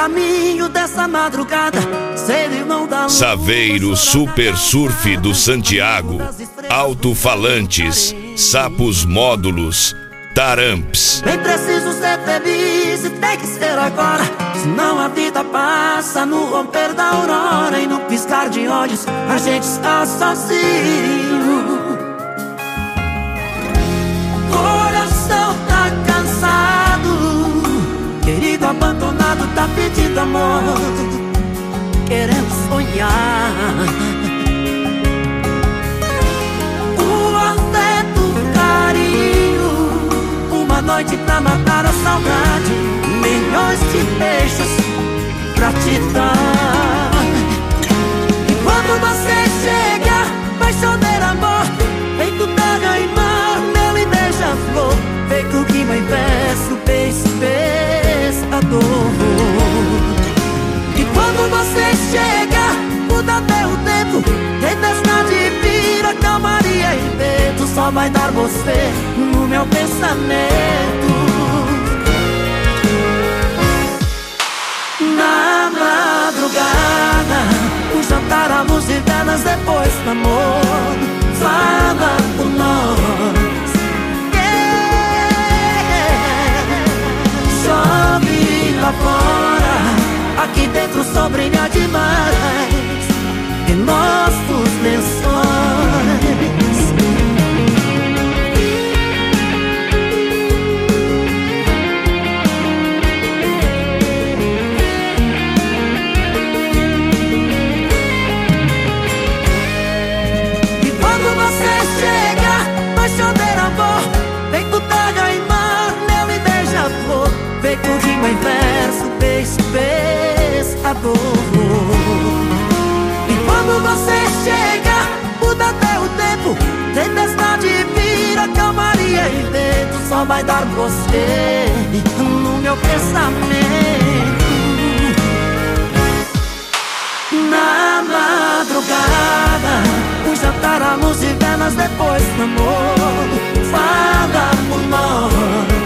caminho dessa madrugada, ser irmão da lua. Saveiro Super Surf do Santiago, alto-falantes, sapos módulos, taramps. Bem preciso ser feliz e tem que ser agora, senão a vida passa no romper da aurora e no piscar de olhos a gente está sozinho. Coração tá cansado, querido abandonado tá pedindo amor, querendo sonhar. O afeto, o carinho, uma noite pra matar a saudade, milhões de beijos pra te dar. E quando você chega, vai chover amor, feito terra e mar, mel e beija-flor, feito rima e verso, beijo, pescador. E quando você chega, muda até o tempo, tempestade vira calmaria e vento, só vai dar você no meu pensamento. Na madrugada, o jantar, a luz de velas, depois do amor, fala por nós. Chove lá fora, aqui dentro o sol brilha demais em nossos lençóis. E quando você chega, vai chover amor, feito terra e mar, mel e beija-flor, feito rima e verso, beijo, pescador. E quando você chega, muda até o tempo, tempestade vira calmaria e vento, só vai dar você no meu pensamento. Na madrugada, o jantar, a luz de velas, depois do amor, fala por nós.